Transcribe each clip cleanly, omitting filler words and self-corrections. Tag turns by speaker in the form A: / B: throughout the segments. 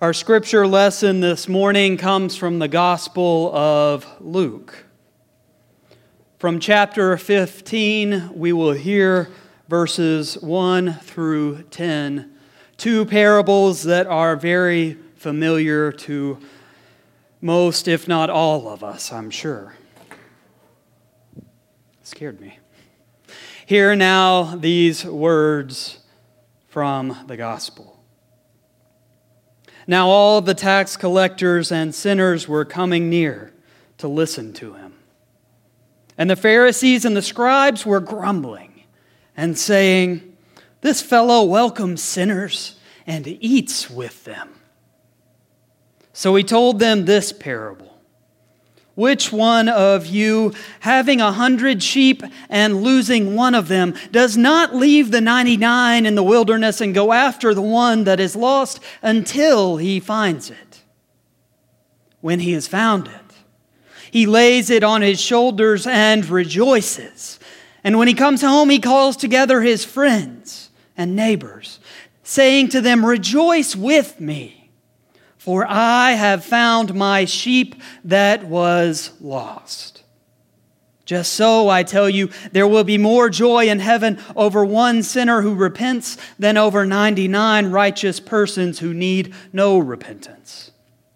A: Our scripture lesson this morning comes from the Gospel of Luke. From chapter 15, we will hear verses 1 through 10, two parables that are very familiar to most, if not all of us, I'm sure. Scared me. Hear now these words from the Gospel. Now all the tax collectors and sinners were coming near to listen to him. And the Pharisees and the scribes were grumbling and saying, "This fellow welcomes sinners and eats with them." So he told them this parable. Which one of you, having 100 sheep and losing one of them, does not leave the 99 in the wilderness and go after the one that is lost until he finds it? When he has found it, he lays it on his shoulders and rejoices. And when he comes home, he calls together his friends and neighbors, saying to them, "Rejoice with me, for I have found my sheep that was lost." Just so, I tell you, there will be more joy in heaven over one sinner who repents than over 99 righteous persons who need no repentance.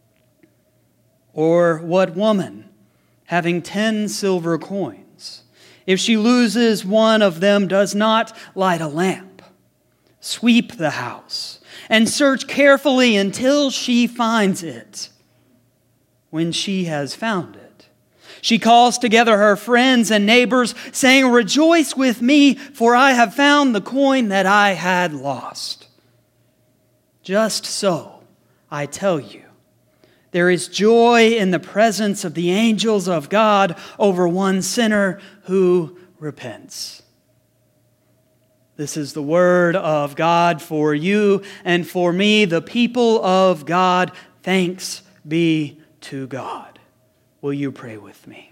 A: Or what woman, having 10 silver coins, if she loses one of them, does not light a lamp, sweep the house, and search carefully until she finds it? When she has found it, she calls together her friends and neighbors, saying, "Rejoice with me, for I have found the coin that I had lost." Just so, I tell you, there is joy in the presence of the angels of God over one sinner who repents. This is the word of God for you and for me, the people of God. Thanks be to God. Will you pray with me?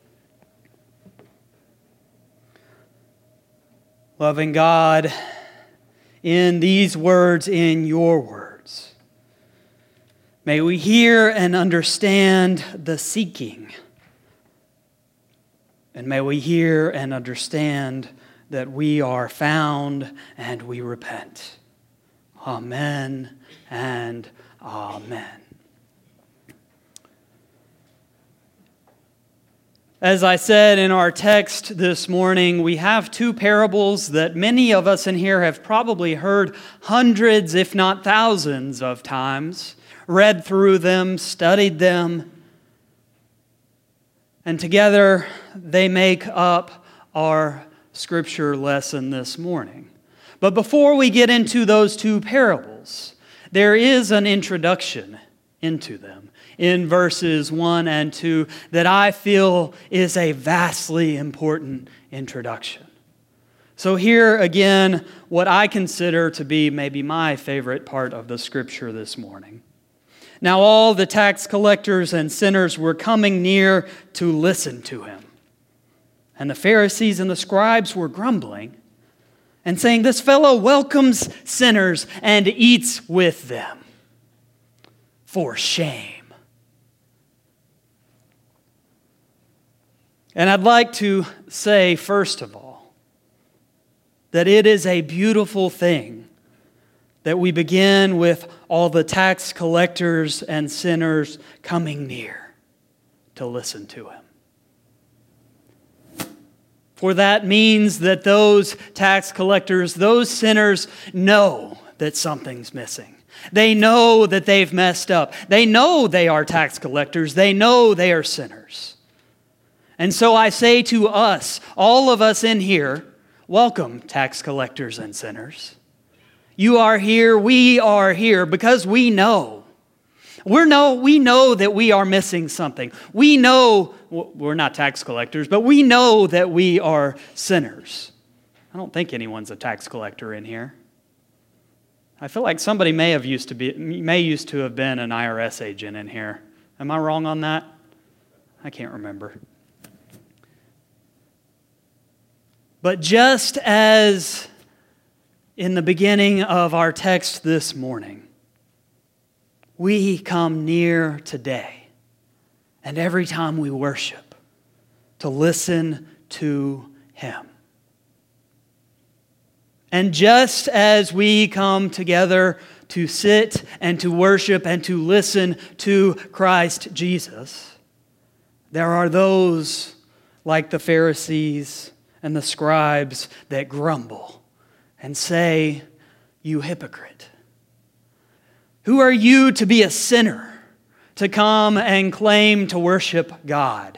A: Loving God, in these words, in your words, may we hear and understand the seeking. And may we hear and understand that we are found and we repent. Amen and amen. As I said in our text this morning, we have two parables that many of us in here have probably heard hundreds, if not thousands of times, read through them, studied them, and together they make up our scripture lesson this morning. But before we get into those two parables, there is an introduction into them in verses 1 and 2 that I feel is a vastly important introduction. So here again, what I consider to be maybe my favorite part of the scripture this morning. Now all the tax collectors and sinners were coming near to listen to him. And the Pharisees and the scribes were grumbling and saying, "This fellow welcomes sinners and eats with them." For shame. And I'd like to say, first of all, that it is a beautiful thing that we begin with all the tax collectors and sinners coming near to listen to him. For that means that those tax collectors, those sinners know that something's missing. They know that they've messed up. They know they are tax collectors. They know they are sinners. And so I say to us, all of us in here, welcome, tax collectors and sinners. You are here, we are here because we know. We know that we are missing something. We know, we're not tax collectors, but we know that we are sinners. I don't think anyone's a tax collector in here. I feel like somebody may used to have been an IRS agent in here. Am I wrong on that? I can't remember. But just as in the beginning of our text this morning, we come near today and every time we worship to listen to Him. And just as we come together to sit and to worship and to listen to Christ Jesus, there are those like the Pharisees and the scribes that grumble and say, "You hypocrite. Who are you to be a sinner, to come and claim to worship God?"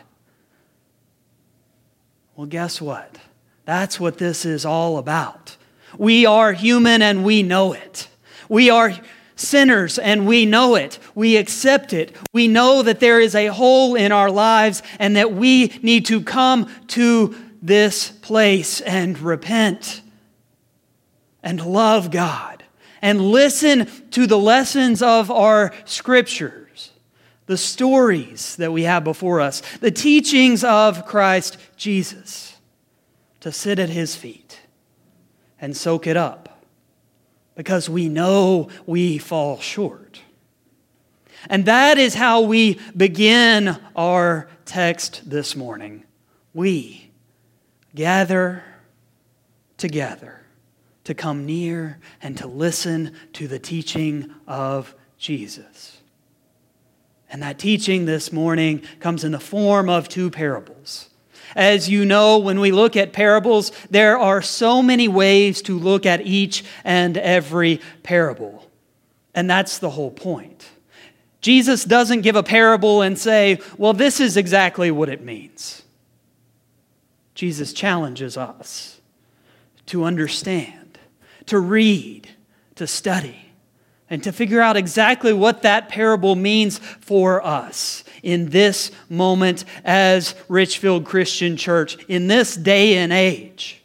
A: Well, guess what? That's what this is all about. We are human and we know it. We are sinners and we know it. We accept it. We know that there is a hole in our lives and that we need to come to this place and repent and love God and listen to the lessons of our Scriptures, the stories that we have before us, the teachings of Christ Jesus, to sit at His feet and soak it up, because we know we fall short. And that is how we begin our text this morning. We gather together to come near and to listen to the teaching of Jesus. And that teaching this morning comes in the form of two parables. As you know, when we look at parables, there are so many ways to look at each and every parable. And that's the whole point. Jesus doesn't give a parable and say, well, this is exactly what it means. Jesus challenges us to understand, to read, to study, and to figure out exactly what that parable means for us in this moment as Richfield Christian Church, in this day and age.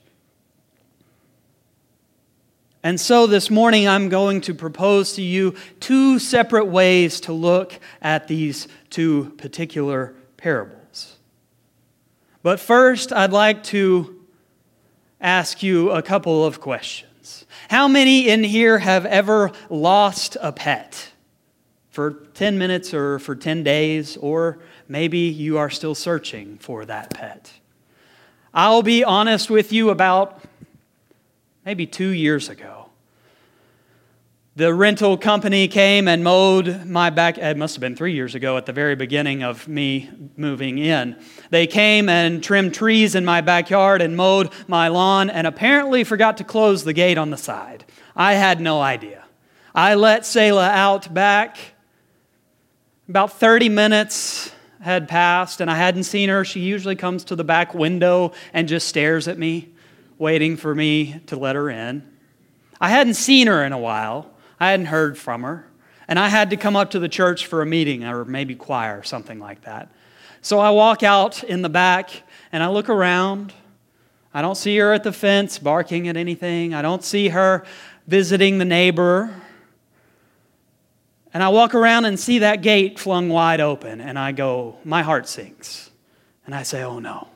A: And so this morning I'm going to propose to you two separate ways to look at these two particular parables. But first, I'd like to ask you a couple of questions. How many in here have ever lost a pet for 10 minutes or for 10 days, or maybe you are still searching for that pet? I'll be honest with you, about maybe 2 years ago, the rental company came and mowed my back. It must have been 3 years ago at the very beginning of me moving in. They came and trimmed trees in my backyard and mowed my lawn and apparently forgot to close the gate on the side. I had no idea. I let Selah out back. About 30 minutes had passed and I hadn't seen her. She usually comes to the back window and just stares at me, waiting for me to let her in. I hadn't seen her in a while. I hadn't heard from her. And I had to come up to the church for a meeting or maybe choir or something like that. So I walk out in the back and I look around. I don't see her at the fence barking at anything. I don't see her visiting the neighbor. And I walk around and see that gate flung wide open and I go, my heart sinks. And I say, oh no.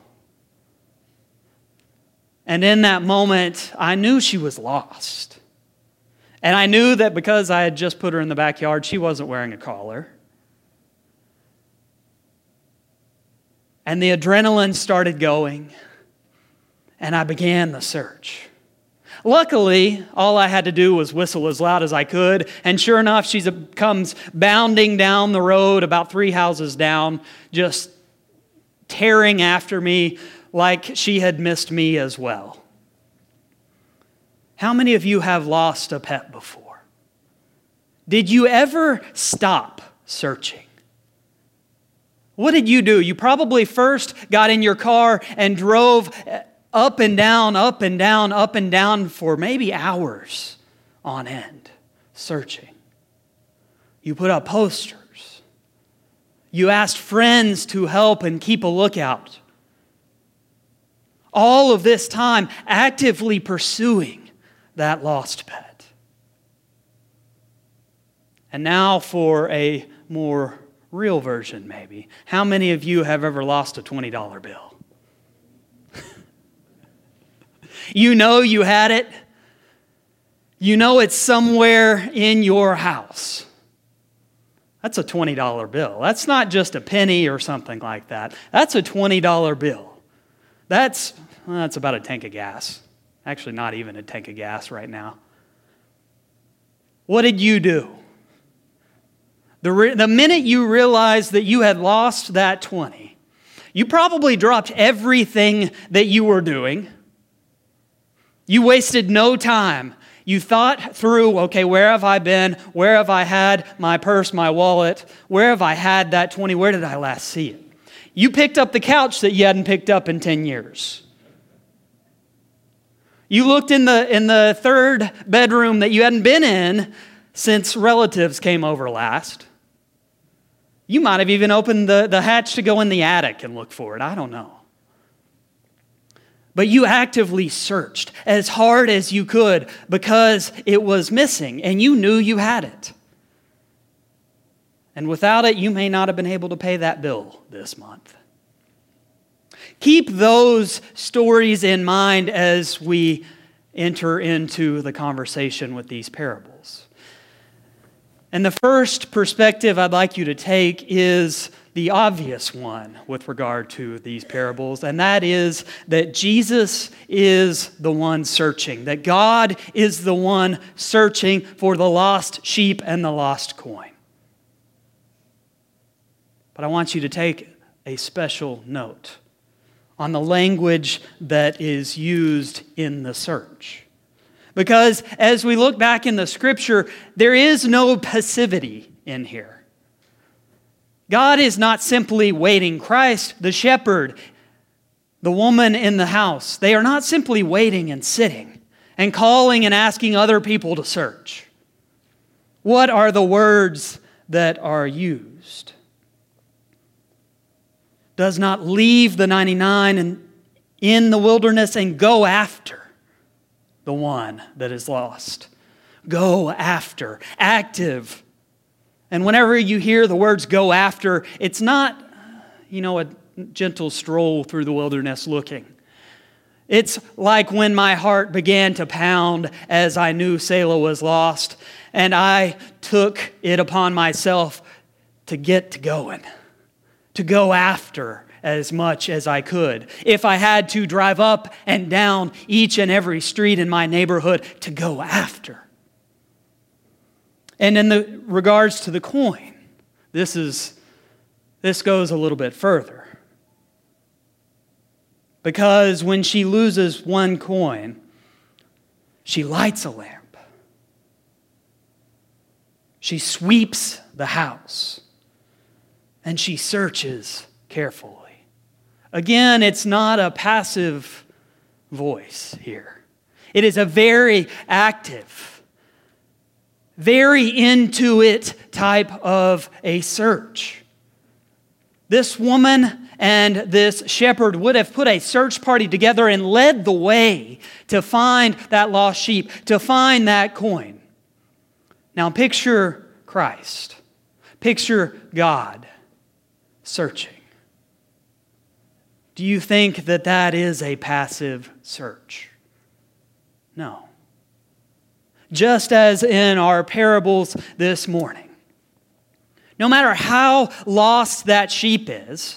A: And in that moment, I knew she was lost. And I knew that because I had just put her in the backyard, she wasn't wearing a collar. And the adrenaline started going, and I began the search. Luckily, all I had to do was whistle as loud as I could, and sure enough, she comes bounding down the road about 3 houses down, just tearing after me like she had missed me as well. How many of you have lost a pet before? Did you ever stop searching? What did you do? You probably first got in your car and drove up and down, up and down, up and down for maybe hours on end, searching. You put up posters. You asked friends to help and keep a lookout. All of this time actively pursuing that lost pet. And now for a more real version maybe. How many of you have ever lost a $20 bill? You know you had it. You know it's somewhere in your house. That's a $20 bill. That's not just a penny or something like that. That's a $20 bill. That's about a tank of gas. Actually, not even a tank of gas right now. What did you do? The minute you realized that you had lost that 20, you probably dropped everything that you were doing. You wasted no time. You thought through, okay, where have I been? Where have I had my purse, my wallet? Where have I had that 20? Where did I last see it? You picked up the couch that you hadn't picked up in 10 years. You looked in the third bedroom that you hadn't been in since relatives came over last. You might have even opened the hatch to go in the attic and look for it. I don't know. But you actively searched as hard as you could because it was missing and you knew you had it. And without it, you may not have been able to pay that bill this month. Keep those stories in mind as we enter into the conversation with these parables. And the first perspective I'd like you to take is the obvious one with regard to these parables, and that is that Jesus is the one searching, that God is the one searching for the lost sheep and the lost coin. But I want you to take a special note on the language that is used in the search. Because as we look back in the Scripture, there is no passivity in here. God is not simply waiting. Christ, the shepherd, the woman in the house, they are not simply waiting and sitting and calling and asking other people to search. What are the words that are used? Does not leave the 99 in the wilderness and go after the one that is lost. Go after, active. And whenever you hear the words go after, it's not, a gentle stroll through the wilderness looking. It's like when my heart began to pound as I knew Selah was lost, and I took it upon myself to get to going, to go after as much as I could. If I had to drive up and down each and every street in my neighborhood, to go after. And in the regards to the coin, this goes a little bit further. Because when she loses one coin, she lights a lamp. She sweeps the house. And she searches carefully. Again, it's not a passive voice here. It is a very active, very into it type of a search. This woman and this shepherd would have put a search party together and led the way to find that lost sheep, to find that coin. Now picture Christ. Picture God searching. Do you think that that is a passive search? No. Just as in our parables this morning, no matter how lost that sheep is,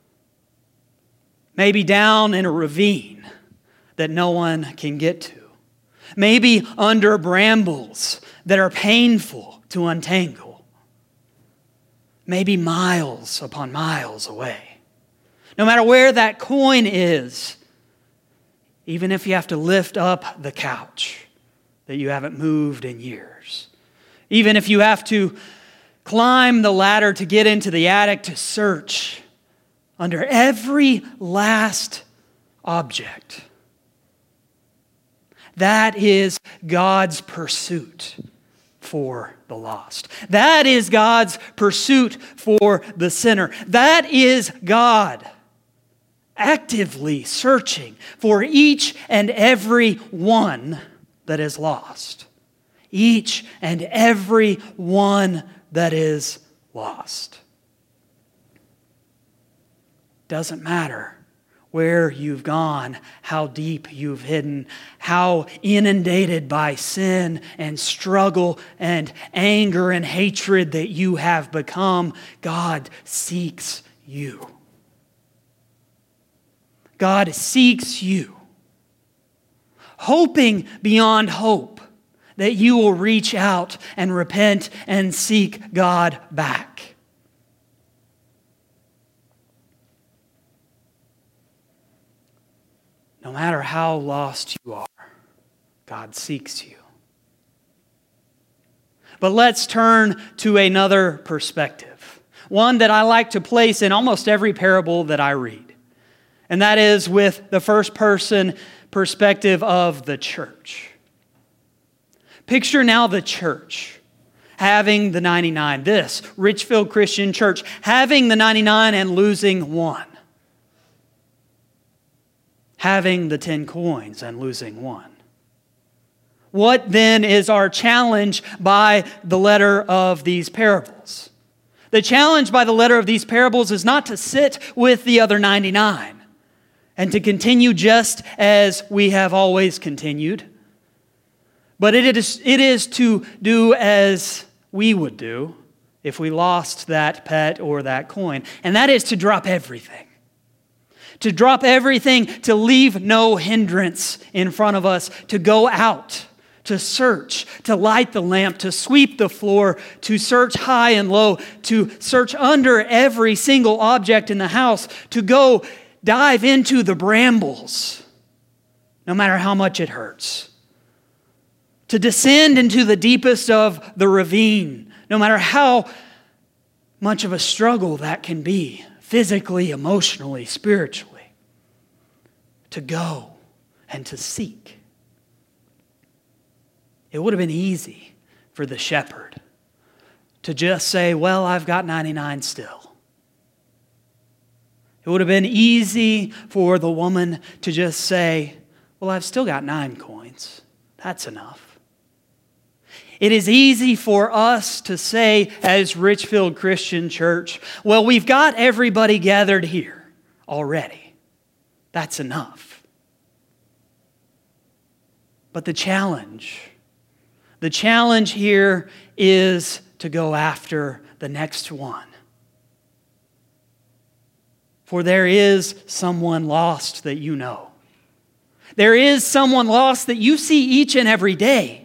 A: maybe down in a ravine that no one can get to, maybe under brambles that are painful to untangle, maybe miles upon miles away. No matter where that coin is, even if you have to lift up the couch that you haven't moved in years, even if you have to climb the ladder to get into the attic to search under every last object, that is God's pursuit for the lost. That is God's pursuit for the sinner. That is God actively searching for each and every one that is lost. Each and every one that is lost. Doesn't matter where you've gone, how deep you've hidden, how inundated by sin and struggle and anger and hatred that you have become, God seeks you. God seeks you, hoping beyond hope that you will reach out and repent and seek God back. No matter how lost you are, God seeks you. But let's turn to another perspective, one that I like to place in almost every parable that I read. And that is with the first person perspective of the church. Picture now the church having the 99, this Richfield Christian Church having the 99 and losing one. Having the 10 coins and losing one. What then is our challenge by the letter of these parables? The challenge by the letter of these parables is not to sit with the other 99 and to continue just as we have always continued, but it is to do as we would do if we lost that pet or that coin, and that is to drop everything. To drop everything, to leave no hindrance in front of us, to go out, to search, to light the lamp, to sweep the floor, to search high and low, to search under every single object in the house, to go dive into the brambles, no matter how much it hurts. To descend into the deepest of the ravine, no matter how much of a struggle that can be, physically, emotionally, spiritually. To go and to seek. It would have been easy for the shepherd to just say, well, I've got 99 still. It would have been easy for the woman to just say, well, I've still got 9 coins. That's enough. It is easy for us to say as Richfield Christian Church, well, we've got everybody gathered here already. That's enough. But the challenge here is to go after the next one. For there is someone lost that you know. There is someone lost that you see each and every day.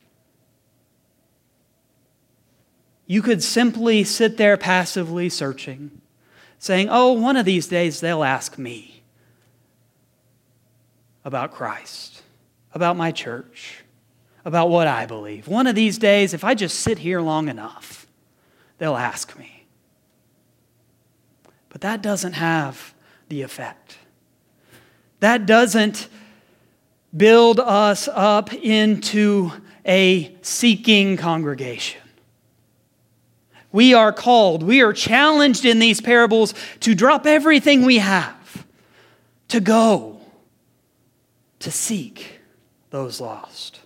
A: You could simply sit there passively searching, saying, oh, one of these days they'll ask me about Christ, about my church, about what I believe. One of these days, if I just sit here long enough, they'll ask me. But that doesn't have the effect. That doesn't build us up into a seeking congregation. We are called, we are challenged in these parables to drop everything we have, to go, to seek those lost.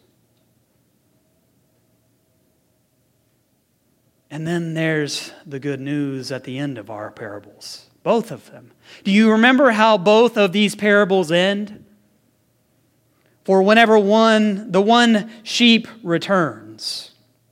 A: And then there's the good news at the end of our parables, both of them. Do you remember how both of these parables end? For whenever the one sheep returns,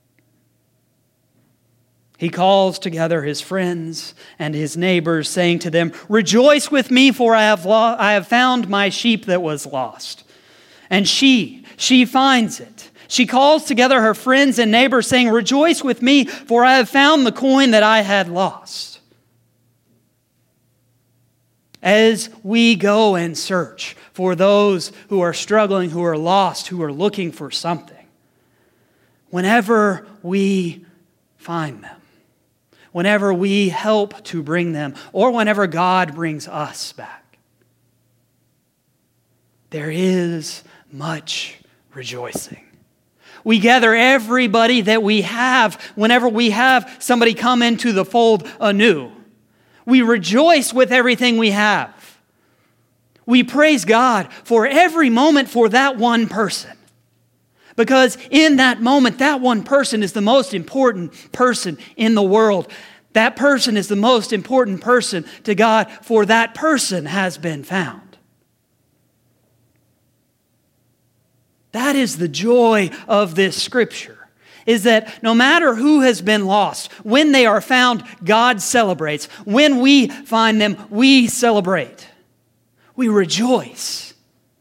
A: he calls together his friends and his neighbors, saying to them, rejoice with me, for I have found my sheep that was lost. And she finds it. She calls together her friends and neighbors, saying, rejoice with me, for I have found the coin that I had lost. As we go and search for those who are struggling, who are lost, who are looking for something, whenever we find them, whenever we help to bring them, or whenever God brings us back, there is much rejoicing. We gather everybody that we have whenever we have somebody come into the fold anew. We rejoice with everything we have. We praise God for every moment for that one person. Because in that moment, that one person is the most important person in the world. That person is the most important person to God, for that person has been found. That is the joy of this scripture, is that no matter who has been lost, when they are found, God celebrates. When we find them, we celebrate. We rejoice.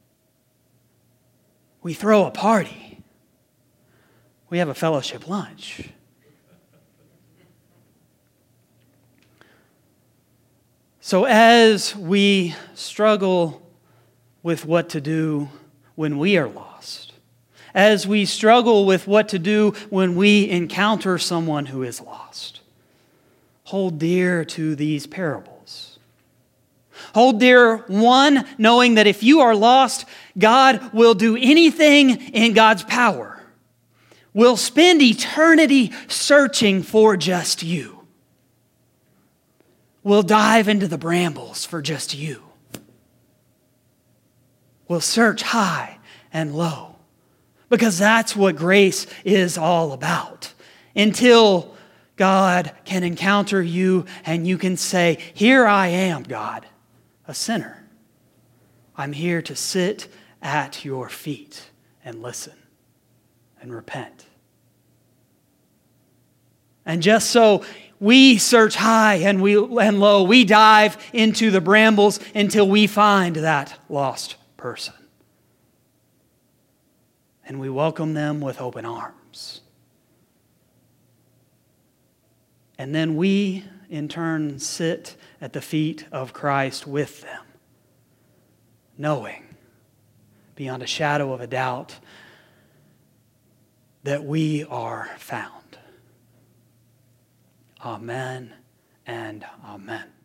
A: We throw a party. We have a fellowship lunch. So as we struggle with what to do when we are lost, as we struggle with what to do when we encounter someone who is lost, hold dear to these parables. Hold dear, one, knowing that if you are lost, God will do anything in God's power. Will spend eternity searching for just you. Will dive into the brambles for just you. Will search high and low. Because that's what grace is all about. Until God can encounter you and you can say, "Here I am, God, a sinner. I'm here to sit at your feet and listen and repent." And just so we search high and low, we dive into the brambles until we find that lost person. And we welcome them with open arms. And then we, in turn, sit at the feet of Christ with them, knowing beyond a shadow of a doubt that we are found. Amen and amen.